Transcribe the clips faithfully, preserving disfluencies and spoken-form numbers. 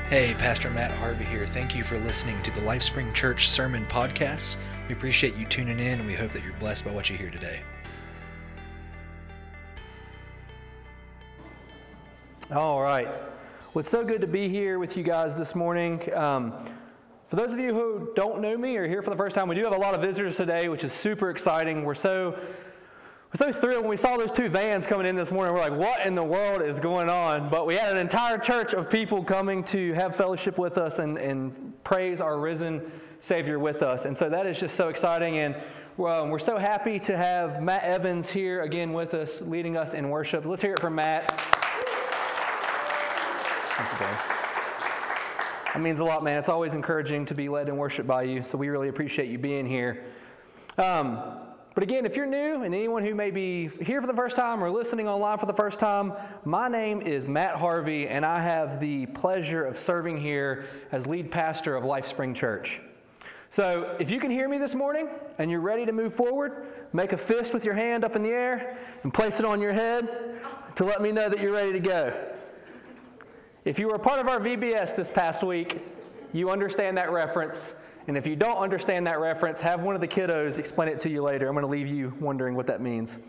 Hey, Pastor Matt Harvey here. Thank you for listening to the LifeSpring Church Sermon Podcast. We appreciate you tuning in, and we hope that you're blessed by what you hear today. All right. Well, it's so good to be here with you guys this morning. Um, for those of you who don't know me or are here for the first time, we do have a lot of visitors today, which is super exciting. We're so We're so thrilled when we saw those two vans coming in this morning. We're like, what in the world is going on? But we had an entire church of people coming to have fellowship with us and, and praise our risen Savior with us. And so that is just so exciting. And um, we're so happy to have Matt Evans here again with us, leading us in worship. Let's hear it from Matt. Thank you, Dave. That means a lot, man. It's always encouraging to be led in worship by you. So we really appreciate you being here. Um, But again, if you're new, and anyone who may be here for the first time or listening online for the first time, my name is Matt Harvey, and I have the pleasure of serving here as lead pastor of LifeSpring Church. So if you can hear me this morning, and you're ready to move forward, make a fist with your hand up in the air, and place it on your head to let me know that you're ready to go. If you were a part of our V B S this past week, you understand that reference. And if you don't understand that reference, have one of the kiddos explain it to you later. I'm going to leave you wondering what that means.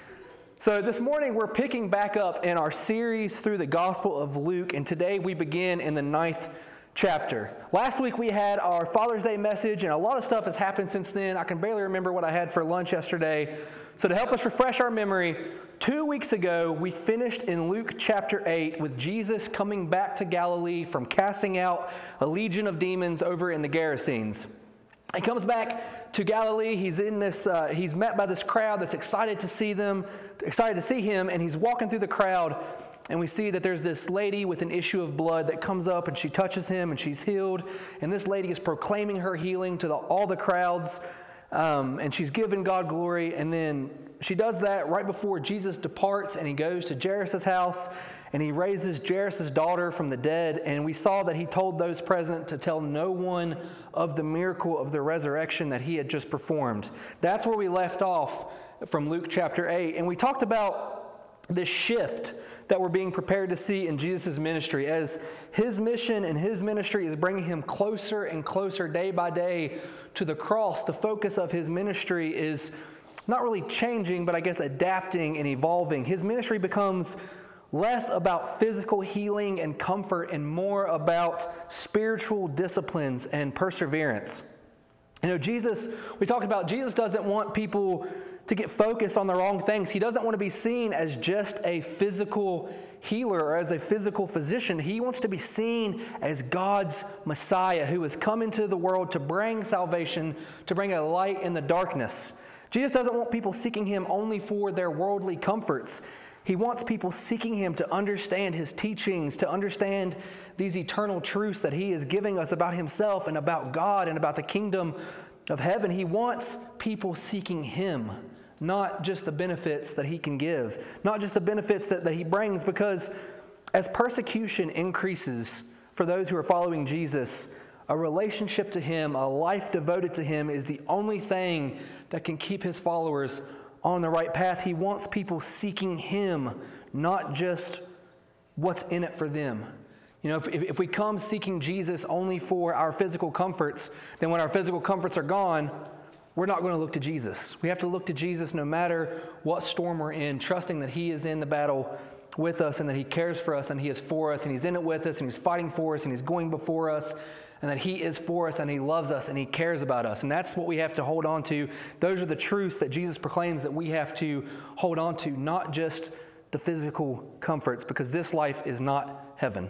So this morning, we're picking back up in our series through the Gospel of Luke, and today we begin in the ninth chapter. Last week, we had our Father's Day message, and a lot of stuff has happened since then. I can barely remember what I had for lunch yesterday. So to help us refresh our memory, two weeks ago, we finished in Luke chapter eight with Jesus coming back to Galilee from casting out a legion of demons over in the Gerasenes. He comes back to Galilee. He's in this. Uh, he's met by this crowd that's excited to see them, excited to see him, and he's walking through the crowd. And we see that there's this lady with an issue of blood that comes up, and she touches him, and she's healed. And this lady is proclaiming her healing to the, all the crowds. Um, and she's giving God glory, and then she does that right before Jesus departs, and he goes to Jairus' house, and he raises Jairus' daughter from the dead, and we saw that he told those present to tell no one of the miracle of the resurrection that he had just performed. That's where we left off from Luke chapter eight, and we talked about this shift that we're being prepared to see in Jesus' ministry as his mission and his ministry is bringing him closer and closer day by day to the cross. The focus of his ministry is not really changing, but I guess adapting and evolving. His ministry becomes less about physical healing and comfort and more about spiritual disciplines and perseverance. You know, Jesus, we talked about Jesus doesn't want people to get focused on the wrong things. He doesn't want to be seen as just a physical healer or as a physical physician. He wants to be seen as God's Messiah who has come into the world to bring salvation, to bring a light in the darkness. Jesus doesn't want people seeking him only for their worldly comforts. He wants people seeking him to understand his teachings, to understand these eternal truths that he is giving us about himself and about God and about the kingdom of heaven. He wants people seeking him, not just the benefits that he can give, not just the benefits that, that he brings, because as persecution increases for those who are following Jesus, a relationship to him, a life devoted to him is the only thing that can keep his followers on the right path. He wants people seeking him, not just what's in it for them. You know, if, if we come seeking Jesus only for our physical comforts, then when our physical comforts are gone, we're not going to look to Jesus. We have to look to Jesus no matter what storm we're in, trusting that he is in the battle with us and that he cares for us and he is for us and he's in it with us and he's fighting for us and he's going before us and that he is for us and he loves us and he cares about us. And that's what we have to hold on to. Those are the truths that Jesus proclaims that we have to hold on to, not just the physical comforts, because this life is not heaven.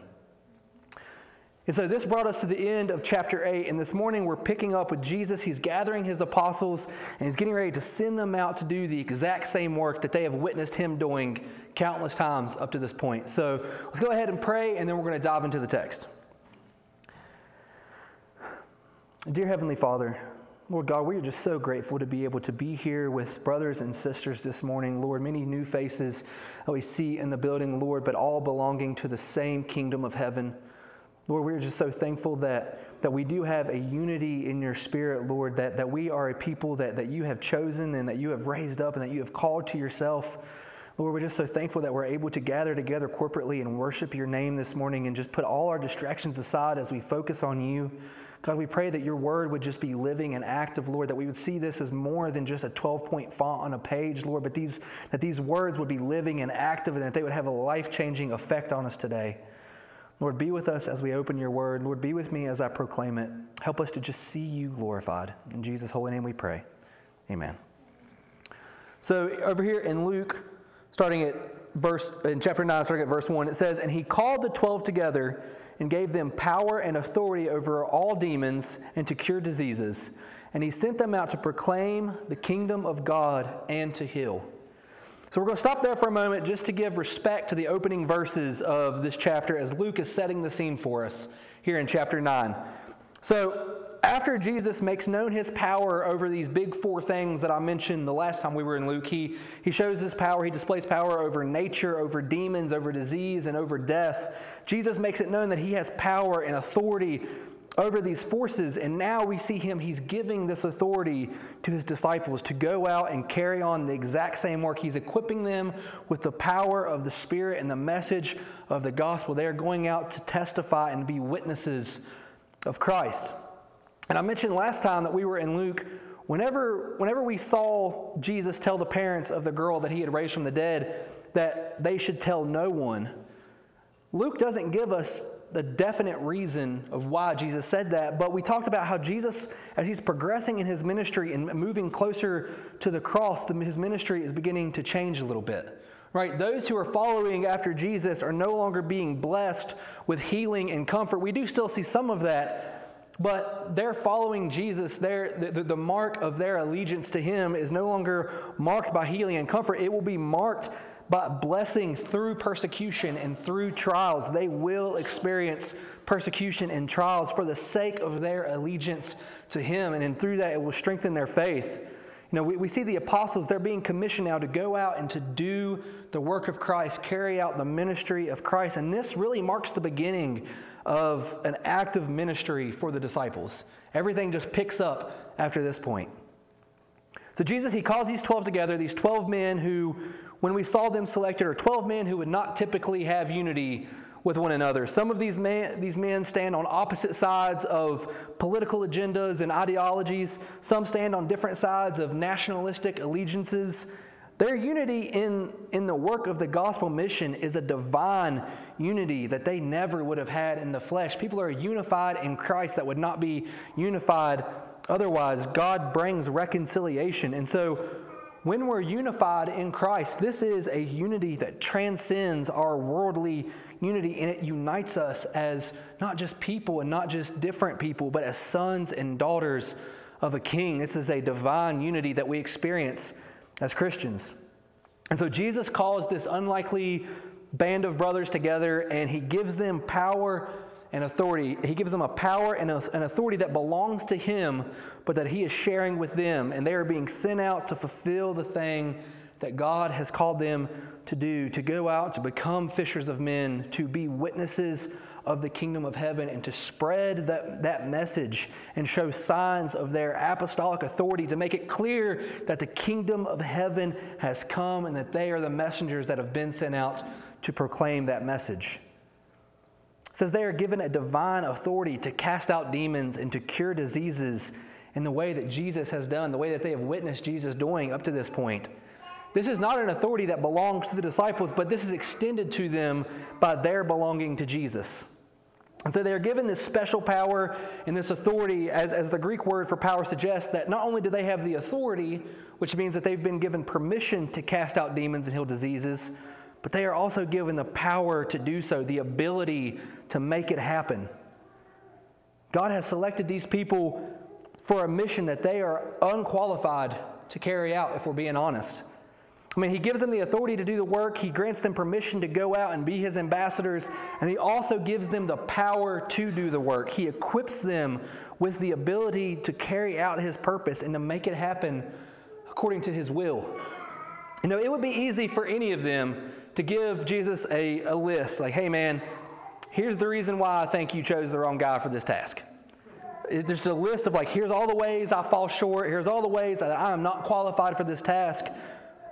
And so this brought us to the end of chapter eight, and this morning we're picking up with Jesus. He's gathering his apostles, and he's getting ready to send them out to do the exact same work that they have witnessed him doing countless times up to this point. So let's go ahead and pray, and then we're going to dive into the text. Dear Heavenly Father, Lord God, we are just so grateful to be able to be here with brothers and sisters this morning. Lord, many new faces that we see in the building, Lord, but all belonging to the same kingdom of heaven. Lord, we are just so thankful that, that we do have a unity in your spirit, Lord, that, that we are a people that, that you have chosen and that you have raised up and that you have called to yourself. Lord, we're just so thankful that we're able to gather together corporately and worship your name this morning and just put all our distractions aside as we focus on you. God, we pray that your word would just be living and active, Lord, that we would see this as more than just a twelve-point font on a page, Lord, but these that these words would be living and active and that they would have a life-changing effect on us today. Lord, be with us as we open your word. Lord, be with me as I proclaim it. Help us to just see you glorified. In Jesus' holy name we pray. Amen. So over here in Luke, starting at verse, in chapter nine, starting at verse one, it says, "And he called the twelve together and gave them power and authority over all demons and to cure diseases. And he sent them out to proclaim the kingdom of God and to heal." So we're going to stop there for a moment just to give respect to the opening verses of this chapter as Luke is setting the scene for us here in chapter nine. So after Jesus makes known his power over these big four things that I mentioned the last time we were in Luke, he, he shows his power, he displays power over nature, over demons, over disease, and over death. Jesus makes it known that he has power and authority over these forces, and now we see him, he's giving this authority to his disciples to go out and carry on the exact same work. He's equipping them with the power of the Spirit and the message of the gospel. They are going out to testify and be witnesses of Christ. And I mentioned last time that we were in Luke, whenever, whenever we saw Jesus tell the parents of the girl that he had raised from the dead that they should tell no one, Luke doesn't give us the definite reason of why Jesus said that, but we talked about how Jesus, as he's progressing in his ministry and moving closer to the cross, the, his ministry is beginning to change a little bit. Right? Those who are following after Jesus are no longer being blessed with healing and comfort. We do still see some of that, but they're following Jesus. Their, the, the mark of their allegiance to him is no longer marked by healing and comfort. It will be marked by blessing through persecution and through trials. They will experience persecution and trials for the sake of their allegiance to him, and then through that it will strengthen their faith. You know, we, we see the apostles, they're being commissioned now to go out and to do the work of Christ, carry out the ministry of Christ, and this really marks the beginning of an active ministry for the disciples. Everything just picks up after this point. So Jesus, he calls these twelve together, these twelve men who, when we saw them selected, are twelve men who would not typically have unity with one another. Some of these, man, these men stand on opposite sides of political agendas and ideologies. Some stand on different sides of nationalistic allegiances. Their unity in, in the work of the gospel mission is a divine unity that they never would have had in the flesh. People are unified in Christ that would not be unified otherwise. God brings reconciliation. And so when we're unified in Christ, this is a unity that transcends our worldly unity, and it unites us as not just people and not just different people, but as sons and daughters of a king. This is a divine unity that we experience as Christians. And so Jesus calls this unlikely band of brothers together, and he gives them power and authority. He gives them a power and an authority that belongs to him, but that he is sharing with them, and they are being sent out to fulfill the thing that God has called them to do, to go out, to become fishers of men, to be witnesses of the kingdom of heaven, and to spread that, that message and show signs of their apostolic authority, to make it clear that the kingdom of heaven has come and that they are the messengers that have been sent out to proclaim that message. It says they are given a divine authority to cast out demons and to cure diseases in the way that Jesus has done, the way that they have witnessed Jesus doing up to this point. This is not an authority that belongs to the disciples, but this is extended to them by their belonging to Jesus. And so they are given this special power and this authority, as, as the Greek word for power suggests, that not only do they have the authority, which means that they've been given permission to cast out demons and heal diseases, but they are also given the power to do so, the ability to make it happen. God has selected these people for a mission that they are unqualified to carry out, if we're being honest. I mean, he gives them the authority to do the work. He grants them permission to go out and be his ambassadors. And he also gives them the power to do the work. He equips them with the ability to carry out his purpose and to make it happen according to his will. You know, it would be easy for any of them to give Jesus a, a list. Like, hey, man, here's the reason why I think you chose the wrong guy for this task. It's just a list of like, here's all the ways I fall short. Here's all the ways that I am not qualified for this task.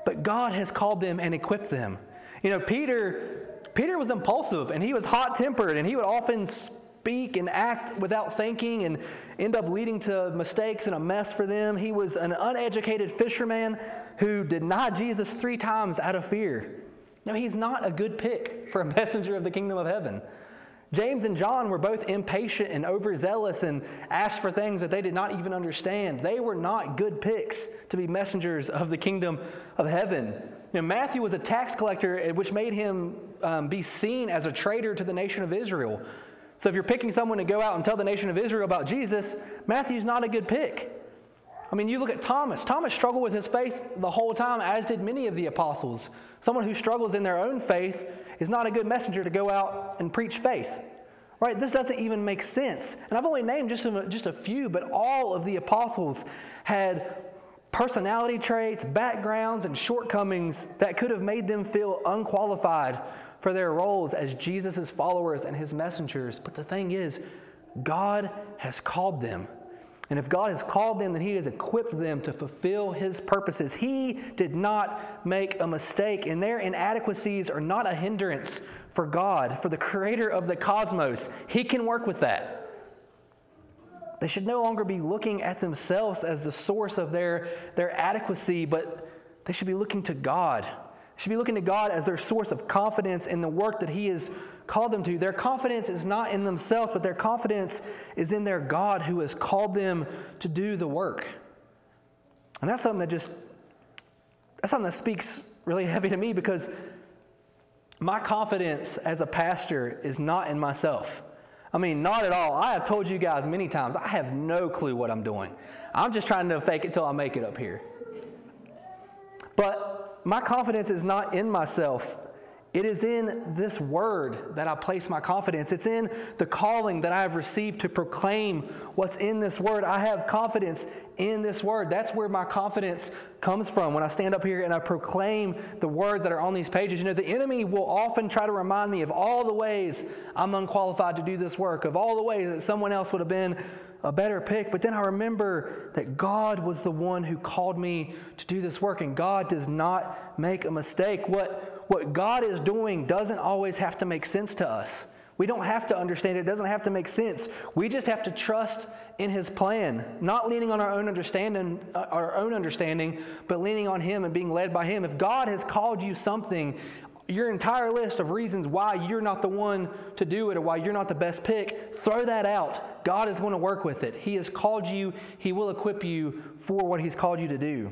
but God has called them and equipped them. You know, Peter, Peter was impulsive and he was hot-tempered and he would often speak and act without thinking and end up leading to mistakes and a mess for them. He was an uneducated fisherman who denied Jesus three times out of fear. Now, he's not a good pick for a messenger of the kingdom of heaven. James and John were both impatient and overzealous and asked for things that they did not even understand. They were not good picks to be messengers of the kingdom of heaven. You know, Matthew was a tax collector, which made him um, be seen as a traitor to the nation of Israel. So if you're picking someone to go out and tell the nation of Israel about Jesus, Matthew's not a good pick. I mean, you look at Thomas. Thomas struggled with his faith the whole time, as did many of the apostles. Someone who struggles in their own faith is not a good messenger to go out and preach faith. Right? This doesn't even make sense. And I've only named just a, just a few, but all of the apostles had personality traits, backgrounds, and shortcomings that could have made them feel unqualified for their roles as Jesus' followers and his messengers. But the thing is, God has called them. And if God has called them, then he has equipped them to fulfill his purposes. He did not make a mistake, and their inadequacies are not a hindrance for God, for the creator of the cosmos. He can work with that. They should no longer be looking at themselves as the source of their, their adequacy, but they should be looking to God. They should be looking to God as their source of confidence in the work that he has called them to. Their confidence is not in themselves, but their confidence is in their God who has called them to do the work. And that's something that just, that's something that speaks really heavy to me, because my confidence as a pastor is not in myself. I mean, not at all. I have told you guys many times, I have no clue what I'm doing. I'm just trying to fake it till I make it up here. But my confidence is not in myself. It is in this word that I place my confidence. It's in the calling that I have received to proclaim what's in this word. I have confidence in this word. That's where my confidence comes from. When I stand up here and I proclaim the words that are on these pages, you know, the enemy will often try to remind me of all the ways I'm unqualified to do this work, of all the ways that someone else would have been a better pick. But then I remember that God was the one who called me to do this work, and God does not make a mistake. What, what God is doing doesn't always have to make sense to us. We don't have to understand it. It doesn't have to make sense. We just have to trust in his plan, not leaning on our own understanding, our own understanding, but leaning on him and being led by him. If God has called you something, your entire list of reasons why you're not the one to do it or why you're not the best pick, throw that out. God is going to work with it. He has called you. He will equip you for what he's called you to do.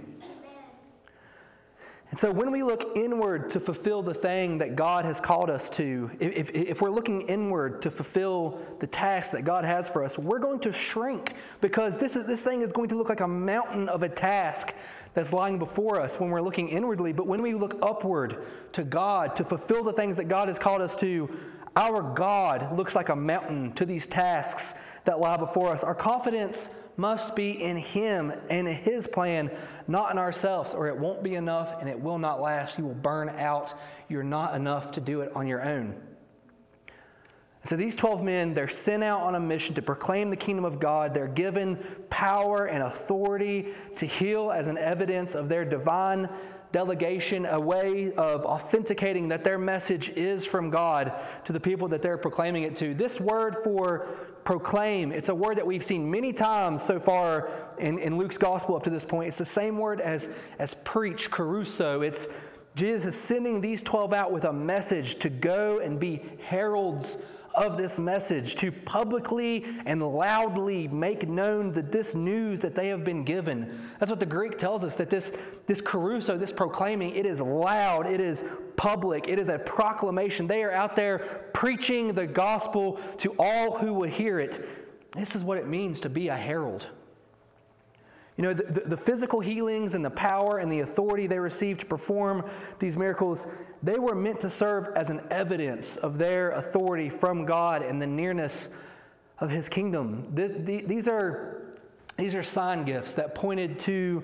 And so when we look inward to fulfill the thing that God has called us to, if, if we're looking inward to fulfill the task that God has for us, we're going to shrink, because this, is, this thing is going to look like a mountain of a task that's lying before us when we're looking inwardly. But when we look upward to God to fulfill the things that God has called us to, our God looks like a mountain to these tasks that lie before us. Our confidence must be in him and in his plan, not in ourselves, or it won't be enough and it will not last. You will burn out. You're not enough to do it on your own. So these twelve men, they're sent out on a mission to proclaim the kingdom of God. They're given power and authority to heal as an evidence of their divine delegation, a way of authenticating that their message is from God to the people that they're proclaiming it to. This word for proclaim, it's a word that we've seen many times so far in, in Luke's gospel up to this point. It's the same word as, as preach, caruso. It's Jesus sending these twelve out with a message to go and be heralds of this message, to publicly and loudly make known that this news that they have been given. That's what the Greek tells us, that this, this caruso, this proclaiming, it is loud, it is public, it is a proclamation. They are out there preaching the gospel to all who would hear it. This is what it means to be a herald. You know, the, the, the physical healings and the power and the authority they received to perform these miracles, they were meant to serve as an evidence of their authority from God and the nearness of his kingdom. The, the, these are, these are sign gifts that pointed to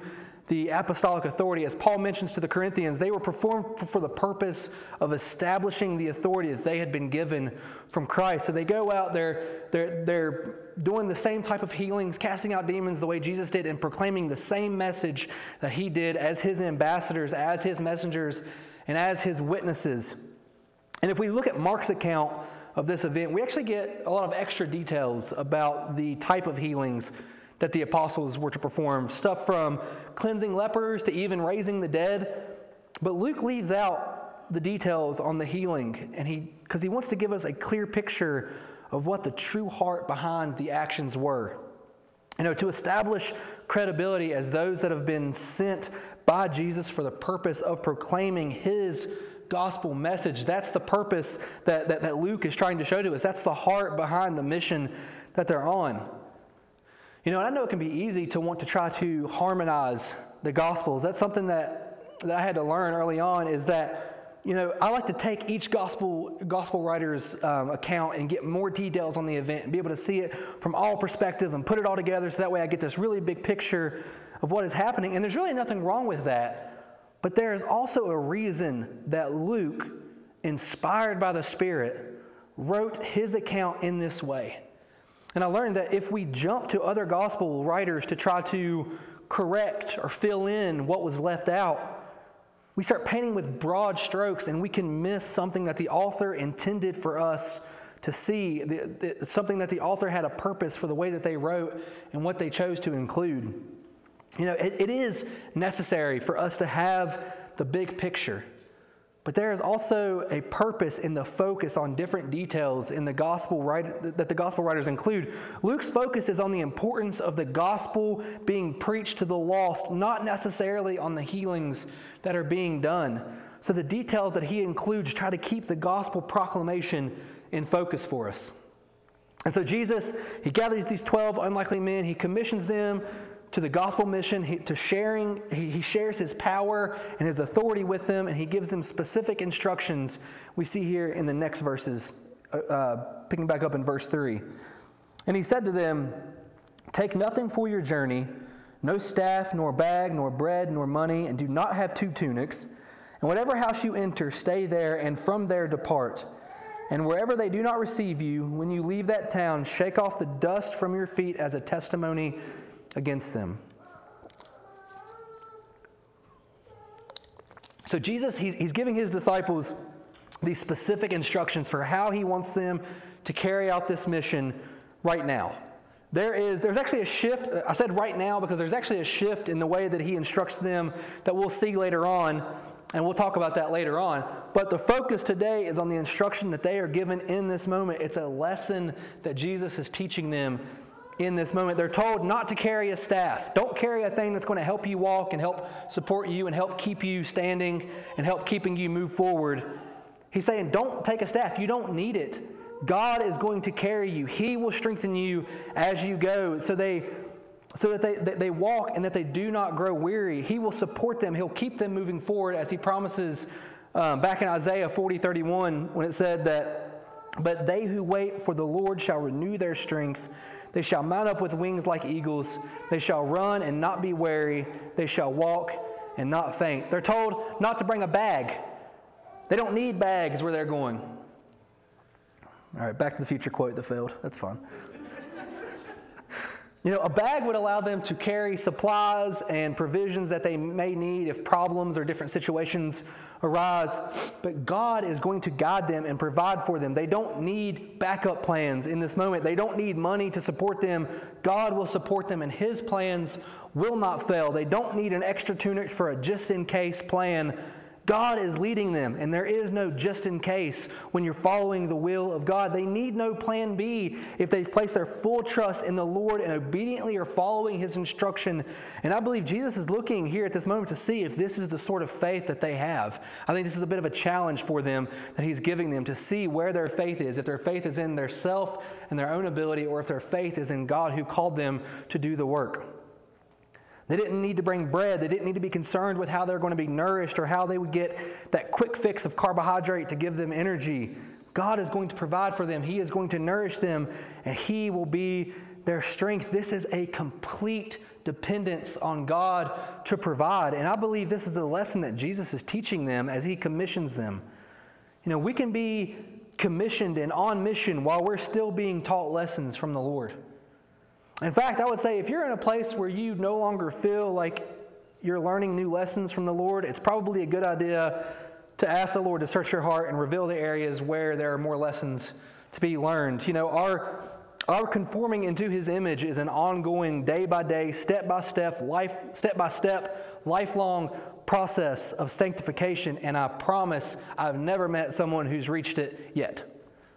the apostolic authority. As Paul mentions to the Corinthians, they were performed for the purpose of establishing the authority that they had been given from Christ. So they go out, they're, they're, they're doing the same type of healings, casting out demons the way Jesus did, and proclaiming the same message that he did as his ambassadors, as his messengers, and as his witnesses. And if we look at Mark's account of this event, we actually get a lot of extra details about the type of healings that the apostles were to perform, stuff from cleansing lepers to even raising the dead. But Luke leaves out the details on the healing, and he because he wants to give us a clear picture of what the true heart behind the actions were. You know, to establish credibility as those that have been sent by Jesus for the purpose of proclaiming his gospel message. That's the purpose that, that, that Luke is trying to show to us. That's the heart behind the mission that they're on. You know, and I know it can be easy to want to try to harmonize the Gospels. That's something that, that I had to learn early on, is that, you know, I like to take each gospel gospel writer's um, account and get more details on the event and be able to see it from all perspectives and put it all together so that way I get this really big picture of what is happening. And there's really nothing wrong with that. But there is also a reason that Luke, inspired by the Spirit, wrote his account in this way. And I learned that if we jump to other gospel writers to try to correct or fill in what was left out, we start painting with broad strokes and we can miss something that the author intended for us to see, the, the, something that the author had a purpose for the way that they wrote and what they chose to include. You know, it, it is necessary for us to have the big picture. But there is also a purpose in the focus on different details in the gospel write, that the gospel writers include. Luke's focus is on the importance of the gospel being preached to the lost, not necessarily on the healings that are being done. So the details that he includes try to keep the gospel proclamation in focus for us. And so Jesus, he gathers these twelve unlikely men, he commissions them to the gospel mission, he, to sharing, he, he shares his power and his authority with them, and he gives them specific instructions we see here in the next verses, uh, picking back up in verse three. And he said to them, "Take nothing for your journey, no staff, nor bag, nor bread, nor money, and do not have two tunics. And whatever house you enter, stay there, and from there depart. And wherever they do not receive you, when you leave that town, shake off the dust from your feet as a testimony against them." So Jesus, he's, he's giving his disciples these specific instructions for how he wants them to carry out this mission right now. There is, there's actually a shift. I said right now because there's actually a shift in the way that he instructs them that we'll see later on, and we'll talk about that later on. But the focus today is on the instruction that they are given in this moment. It's a lesson that Jesus is teaching them in this moment. They're told not to carry a staff. Don't carry a thing that's going to help you walk and help support you and help keep you standing and help keeping you move forward. He's saying, don't take a staff. You don't need it. God is going to carry you. He will strengthen you as you go. So they, so that they, that they walk and that they do not grow weary. He will support them. He'll keep them moving forward, as he promises um, back in Isaiah forty thirty-one when it said that, "But they who wait for the Lord shall renew their strength. They shall mount up with wings like eagles. They shall run and not be weary. They shall walk and not faint." They're told not to bring a bag. They don't need bags where they're going. All right, Back to the Future quote that failed. That's fun. You know, a bag would allow them to carry supplies and provisions that they may need if problems or different situations arise. But God is going to guide them and provide for them. They don't need backup plans in this moment. They don't need money to support them. God will support them, and his plans will not fail. They don't need an extra tunic for a just-in-case plan. God is leading them, and there is no just in case when you're following the will of God. They need no plan B if they've placed their full trust in the Lord and obediently are following his instruction. And I believe Jesus is looking here at this moment to see if this is the sort of faith that they have. I think this is a bit of a challenge for them that he's giving them to see where their faith is, if their faith is in their self and their own ability, or if their faith is in God who called them to do the work. They didn't need to bring bread. They didn't need to be concerned with how they're going to be nourished or how they would get that quick fix of carbohydrate to give them energy. God is going to provide for them. He is going to nourish them, and he will be their strength. This is a complete dependence on God to provide. And I believe this is the lesson that Jesus is teaching them as he commissions them. You know, we can be commissioned and on mission while we're still being taught lessons from the Lord. In fact, I would say if you're in a place where you no longer feel like you're learning new lessons from the Lord, it's probably a good idea to ask the Lord to search your heart and reveal the areas where there are more lessons to be learned. You know, our our conforming into his image is an ongoing, day-by-day, step-by-step, life, step-by-step, lifelong process of sanctification, and I promise I've never met someone who's reached it yet.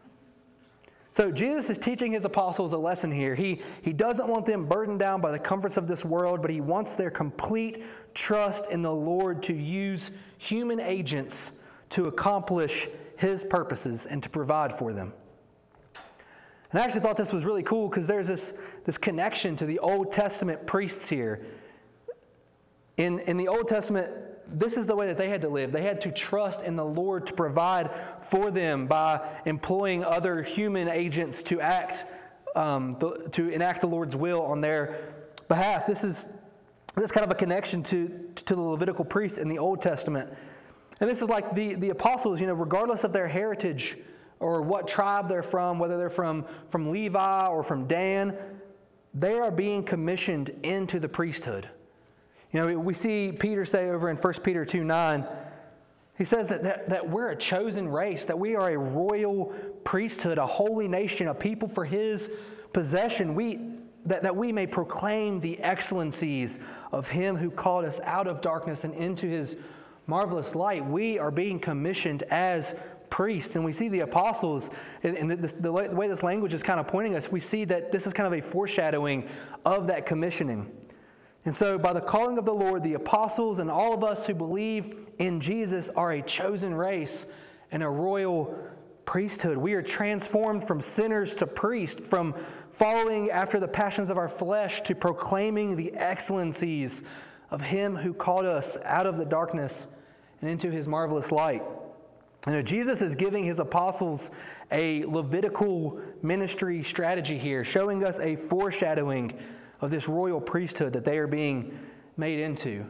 So Jesus is teaching his apostles a lesson here. He, he doesn't want them burdened down by the comforts of this world, but he wants their complete trust in the Lord to use human agents to accomplish his purposes and to provide for them. And I actually thought this was really cool because there's this, this connection to the Old Testament priests here. In, in the Old Testament, this is the way that they had to live. They had to trust in the Lord to provide for them by employing other human agents to act, um, the, to enact the Lord's will on their behalf. This is this is kind of a connection to, to the Levitical priests in the Old Testament. And this is like the, the apostles, you know, regardless of their heritage or what tribe they're from, whether they're from, from Levi or from Dan, they are being commissioned into the priesthood. You know, we see Peter say over in First Peter two nine, he says that, that, that we're a chosen race, that we are a royal priesthood, a holy nation, a people for his possession, we, that, that we may proclaim the excellencies of him who called us out of darkness and into his marvelous light. We are being commissioned as priests. And we see the apostles, and the, the way this language is kind of pointing us, we see that this is kind of a foreshadowing of that commissioning. And so by the calling of the Lord, the apostles and all of us who believe in Jesus are a chosen race and a royal priesthood. We are transformed from sinners to priests, from following after the passions of our flesh to proclaiming the excellencies of him who called us out of the darkness and into his marvelous light. You know, Jesus is giving his apostles a Levitical ministry strategy here, showing us a foreshadowing of this royal priesthood that they are being made into.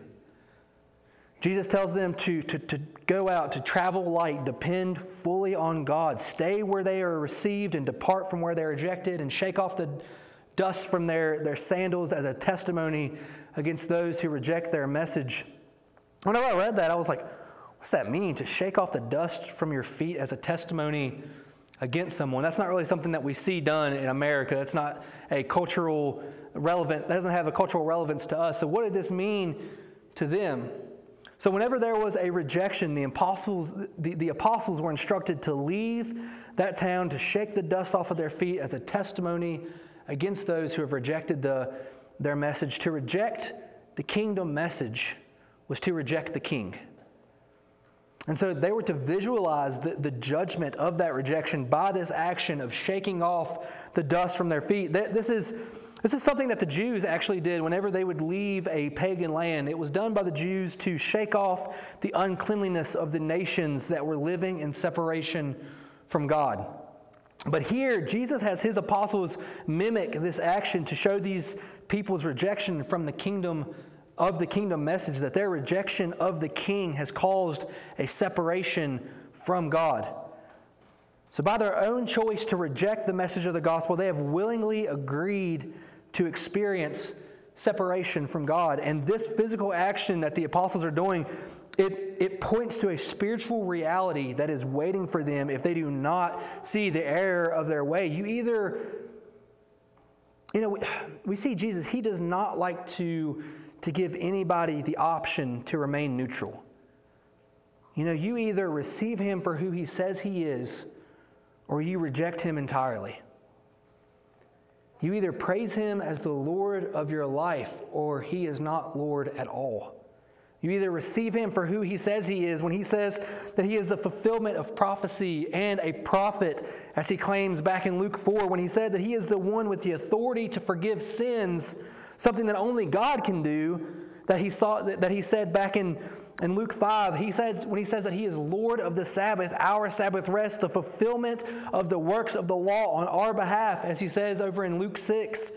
Jesus tells them to, to, to go out, to travel light, depend fully on God, stay where they are received and depart from where they're rejected, and shake off the dust from their, their sandals as a testimony against those who reject their message. Whenever I read that, I was like, what's that mean, to shake off the dust from your feet as a testimony against someone? That's not really something that we see done in America. It's not a cultural relevant, that doesn't have a cultural relevance to us. So what did this mean to them? So whenever there was a rejection, the apostles, the, the apostles were instructed to leave that town, to shake the dust off of their feet as a testimony against those who have rejected the, their message. To reject the kingdom message was to reject the king. And so they were to visualize the, the judgment of that rejection by this action of shaking off the dust from their feet. This is, this is something that the Jews actually did whenever they would leave a pagan land. It was done by the Jews to shake off the uncleanliness of the nations that were living in separation from God. But here, Jesus has his apostles mimic this action to show these people's rejection from the kingdom of the kingdom message, that their rejection of the king has caused a separation from God. So by their own choice to reject the message of the gospel, they have willingly agreed to experience separation from God. And this physical action that the apostles are doing, it, it points to a spiritual reality that is waiting for them if they do not see the error of their way. You either, you know, we, we see Jesus, he does not like to to give anybody the option to remain neutral. You know, you either receive him for who he says he is, or you reject him entirely. You either praise him as the Lord of your life, or he is not Lord at all. You either receive him for who he says he is, when he says that he is the fulfillment of prophecy and a prophet, as he claims back in Luke four, when he said that he is the one with the authority to forgive sins, something that only God can do, that he saw that he said back in, in Luke five. He said when he says that he is Lord of the Sabbath, our Sabbath rest, the fulfillment of the works of the law on our behalf, as he says over in Luke six,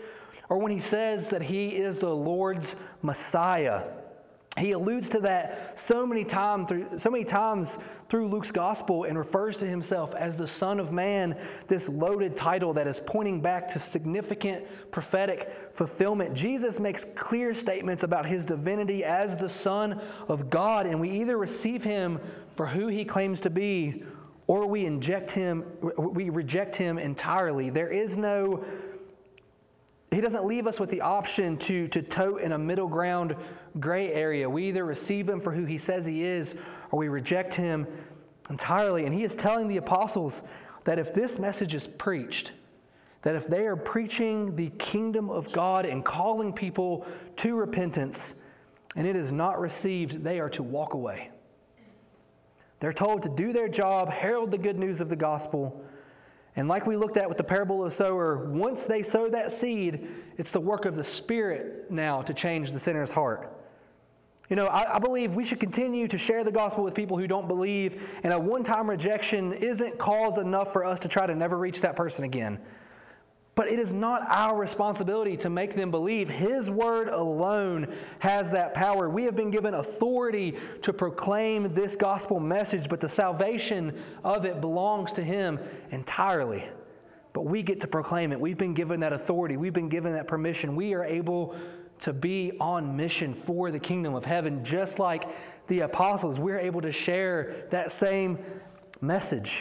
or when he says that he is the Lord's Messiah. He alludes to that so many times through so many times through Luke's gospel and refers to himself as the Son of Man, this loaded title that is pointing back to significant prophetic fulfillment. Jesus makes clear statements about his divinity as the Son of God, and we either receive him for who he claims to be, or we inject him, we reject him entirely. There is no He doesn't leave us with the option to, to tote in a middle ground gray area. We either receive him for who he says he is, or we reject him entirely. And he is telling the apostles that if this message is preached, that if they are preaching the kingdom of God and calling people to repentance, and it is not received, they are to walk away. They're told to do their job, herald the good news of the gospel. And like we looked at with the parable of the sower, once they sow that seed, it's the work of the Spirit now to change the sinner's heart. You know, I, I believe we should continue to share the gospel with people who don't believe, and a one-time rejection isn't cause enough for us to try to never reach that person again. But it is not our responsibility to make them believe. His word alone has that power. We have been given authority to proclaim this gospel message, but the salvation of it belongs to him entirely. But we get to proclaim it. We've been given that authority. We've been given that permission. We are able to be on mission for the kingdom of heaven, just like the apostles. We're able to share that same message.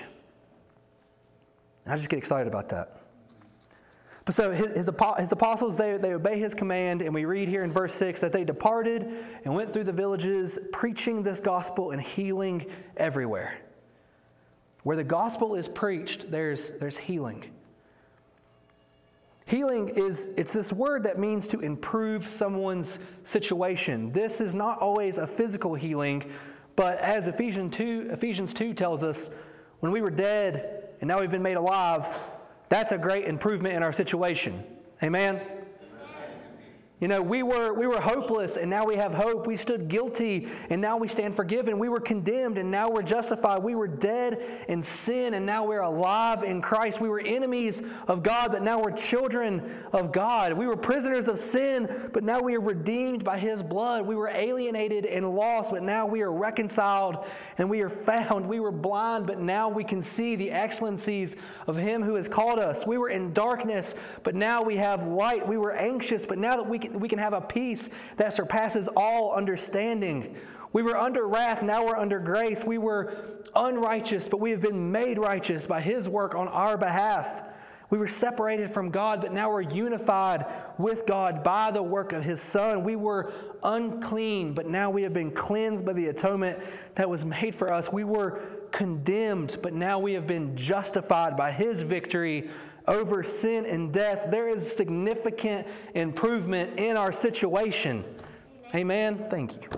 I just get excited about that. But so his, his, his apostles, they, they obey his command, and we read here in verse six that they departed and went through the villages preaching this gospel and healing everywhere. Where the gospel is preached, there's, there's healing. Healing is, it's this word that means to improve someone's situation. This is not always a physical healing, but as Ephesians two, Ephesians two tells us, when we were dead and now we've been made alive, that's a great improvement in our situation. Amen? You know, we were we were hopeless, and now we have hope. We stood guilty, and now we stand forgiven. We were condemned, and now we're justified. We were dead in sin, and now we're alive in Christ. We were enemies of God, but now we're children of God. We were prisoners of sin, but now we are redeemed by his blood. We were alienated and lost, but now we are reconciled, and we are found. We were blind, but now we can see the excellencies of him who has called us. We were in darkness, but now we have light. We were anxious, but now that we can, we can have a peace that surpasses all understanding. We were under wrath, now we're under grace. We were unrighteous, but we have been made righteous by his work on our behalf. We were separated from God, but now we're unified with God by the work of his Son. We were unclean, but now we have been cleansed by the atonement that was made for us. We were condemned, but now we have been justified by his victory over sin and death. There is significant improvement in our situation. Amen. Amen? Thank you.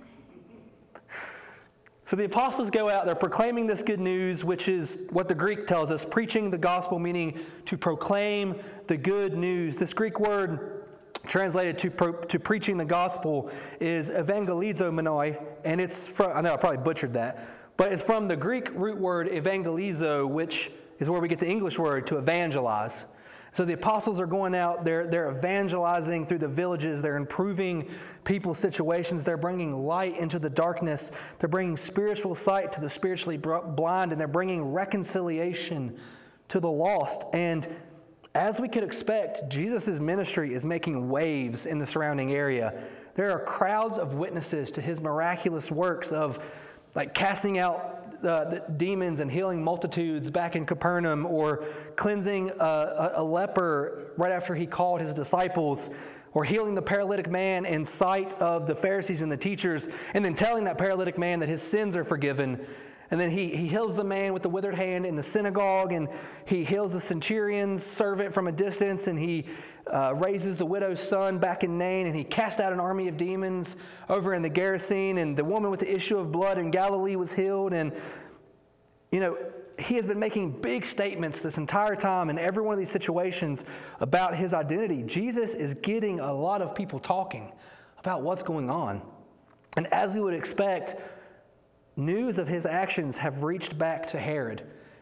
So the apostles go out, they're proclaiming this good news, which is what the Greek tells us, preaching the gospel, meaning to proclaim the good news. This Greek word translated to pro, to preaching the gospel is evangelizomenoi, and it's from, I know I probably butchered that, but it's from the Greek root word evangelizo, which is where we get the English word to evangelize. So the apostles are going out, they're, they're evangelizing through the villages, they're improving people's situations, they're bringing light into the darkness, they're bringing spiritual sight to the spiritually blind, and they're bringing reconciliation to the lost. And as we could expect, Jesus' ministry is making waves in the surrounding area. There are crowds of witnesses to his miraculous works of like casting out Uh, the demons and healing multitudes back in Capernaum, or cleansing a, a leper right after he called his disciples, or healing the paralytic man in sight of the Pharisees and the teachers, and then telling that paralytic man that his sins are forgiven. And then he, he heals the man with the withered hand in the synagogue, and he heals the centurion's servant from a distance, and he uh, raises the widow's son back in Nain, and he casts out an army of demons over in the Gerasene, and the woman with the issue of blood in Galilee was healed. And, you know, he has been making big statements this entire time in every one of these situations about his identity. Jesus is getting a lot of people talking about what's going on. And as we would expect, news of his actions have reached back to Herod.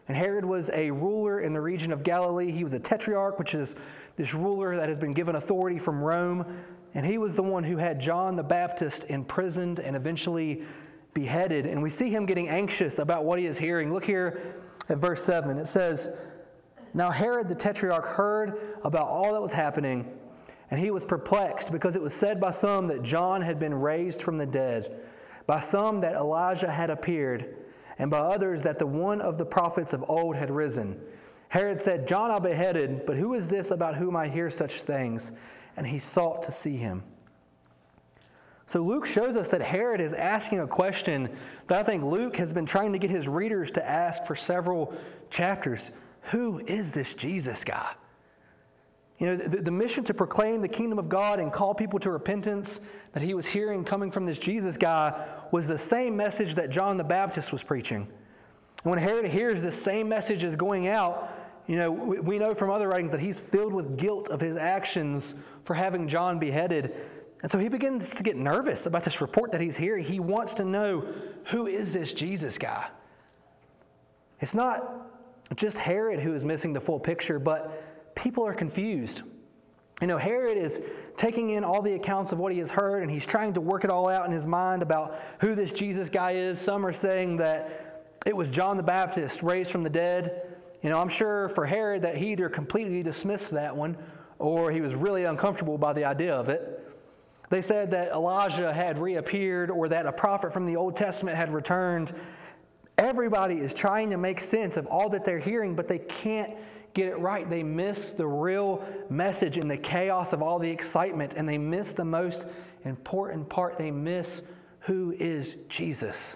And Herod was a ruler in the region of Galilee. He was a tetrarch, which is this ruler that has been given authority from Rome. And he was the one who had John the Baptist imprisoned and eventually beheaded. And we see him getting anxious about what he is hearing. Look here at verse seven. It says, "Now Herod the tetrarch heard about all that was happening, and he was perplexed, because it was said by some that John had been raised from the dead, by some that Elijah had appeared, and by others that the one of the prophets of old had risen. Herod said, 'John I beheaded, but who is this about whom I hear such things?' And he sought to see him." So Luke shows us that Herod is asking a question that I think Luke has been trying to get his readers to ask for several chapters. Who is this Jesus guy? You know, the, the mission to proclaim the kingdom of God and call people to repentance that he was hearing coming from this Jesus guy was the same message that John the Baptist was preaching. And when Herod hears this same message is going out, you know, we, we know from other writings that he's filled with guilt of his actions for having John beheaded. And so he begins to get nervous about this report that he's hearing. He wants to know, who is this Jesus guy? It's not just Herod who is missing the full picture, but people are confused. You know, Herod is taking in all the accounts of what he has heard, and he's trying to work it all out in his mind about who this Jesus guy is. Some are saying that it was John the Baptist raised from the dead. You know, I'm sure for Herod that he either completely dismissed that one, or he was really uncomfortable by the idea of it. They said that Elijah had reappeared, or that a prophet from the Old Testament had returned. Everybody is trying to make sense of all that they're hearing, but they can't get it right. They miss the real message in the chaos of all the excitement, and they miss the most important part. They miss who is Jesus.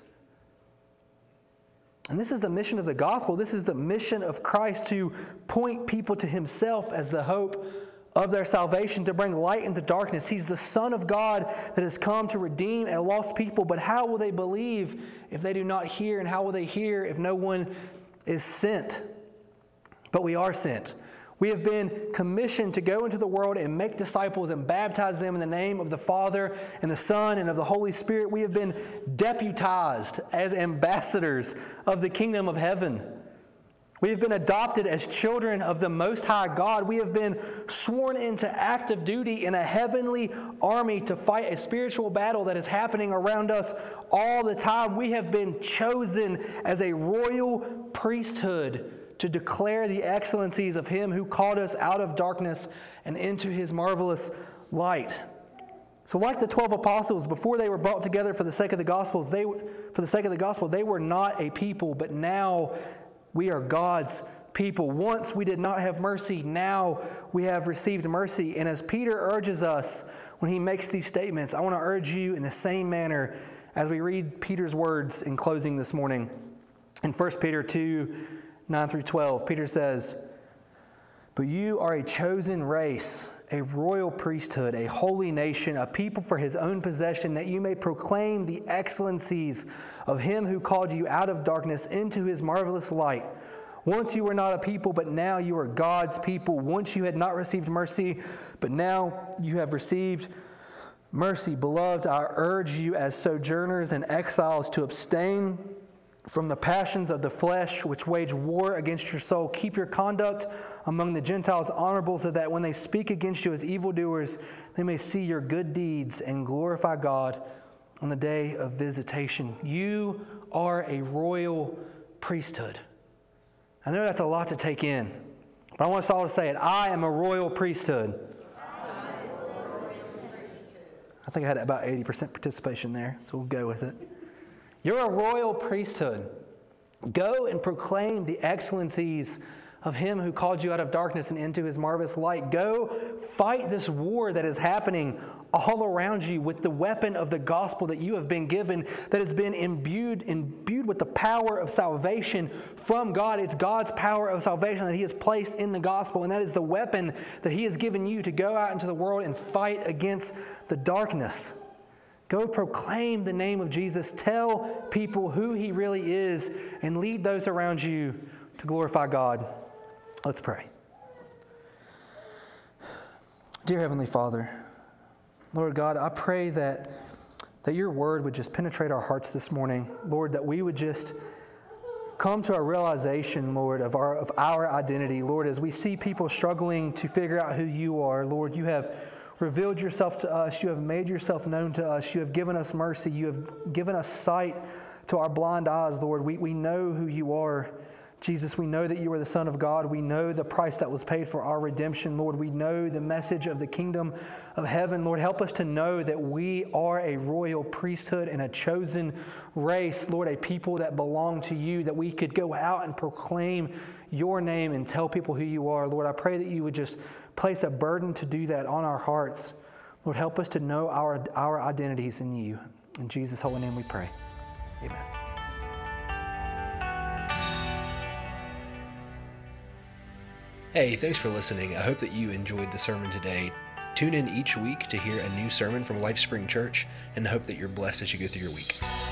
And this is the mission of the gospel. This is the mission of Christ, to point people to himself as the hope of their salvation, to bring light into darkness. He's the Son of God that has come to redeem a lost people. But how will they believe if they do not hear? And how will they hear if no one is sent? But we are sent. We have been commissioned to go into the world and make disciples and baptize them in the name of the Father and the Son and of the Holy Spirit. We have been deputized as ambassadors of the kingdom of heaven. We have been adopted as children of the Most High God. We have been sworn into active duty in a heavenly army to fight a spiritual battle that is happening around us all the time. We have been chosen as a royal priesthood to declare the excellencies of Him who called us out of darkness and into His marvelous light. So like the twelve apostles, before they were brought together for the sake of the Gospels, they for the sake of the gospel, they were not a people, but now we are God's people. Once we did not have mercy, now we have received mercy. And as Peter urges us when he makes these statements, I want to urge you in the same manner as we read Peter's words in closing this morning. In First Peter two, nine through twelve, Peter says, "But you are a chosen race, a royal priesthood, a holy nation, a people for His own possession, that you may proclaim the excellencies of Him who called you out of darkness into His marvelous light. Once you were not a people, but now you are God's people. Once you had not received mercy, but now you have received mercy. Beloved, I urge you as sojourners and exiles to abstain from the passions of the flesh, which wage war against your soul. Keep your conduct among the Gentiles honorable, so that when they speak against you as evildoers, they may see your good deeds and glorify God on the day of visitation." You are a royal priesthood. I know that's a lot to take in, but I want us all to say it. I am a royal priesthood. I think I had about eighty percent participation there, so we'll go with it. You're a royal priesthood. Go and proclaim the excellencies of Him who called you out of darkness and into His marvelous light. Go fight this war that is happening all around you with the weapon of the gospel that you have been given, that has been imbued, imbued with the power of salvation from God. It's God's power of salvation that He has placed in the gospel, and that is the weapon that He has given you to go out into the world and fight against the darkness. Go proclaim the name of Jesus. Tell people who He really is, and lead those around you to glorify God. Let's pray. Dear Heavenly Father, Lord God, I pray that, that your word would just penetrate our hearts this morning. Lord, that we would just come to a realization, Lord, of our of our identity. Lord, as we see people struggling to figure out who you are, Lord, you have revealed yourself to us. You have made yourself known to us. You have given us mercy. You have given us sight to our blind eyes, Lord. We, we know who you are. Jesus, we know that you are the Son of God. We know the price that was paid for our redemption, Lord. We know the message of the kingdom of heaven. Lord, help us to know that we are a royal priesthood and a chosen race, Lord, a people that belong to you, that we could go out and proclaim your name and tell people who you are. Lord, I pray that you would just place a burden to do that on our hearts. Lord, help us to know our, our identities in you. In Jesus' holy name we pray. Amen. Hey, thanks for listening. I hope that you enjoyed the sermon today. Tune in each week to hear a new sermon from LifeSpring Church, and I hope that you're blessed as you go through your week.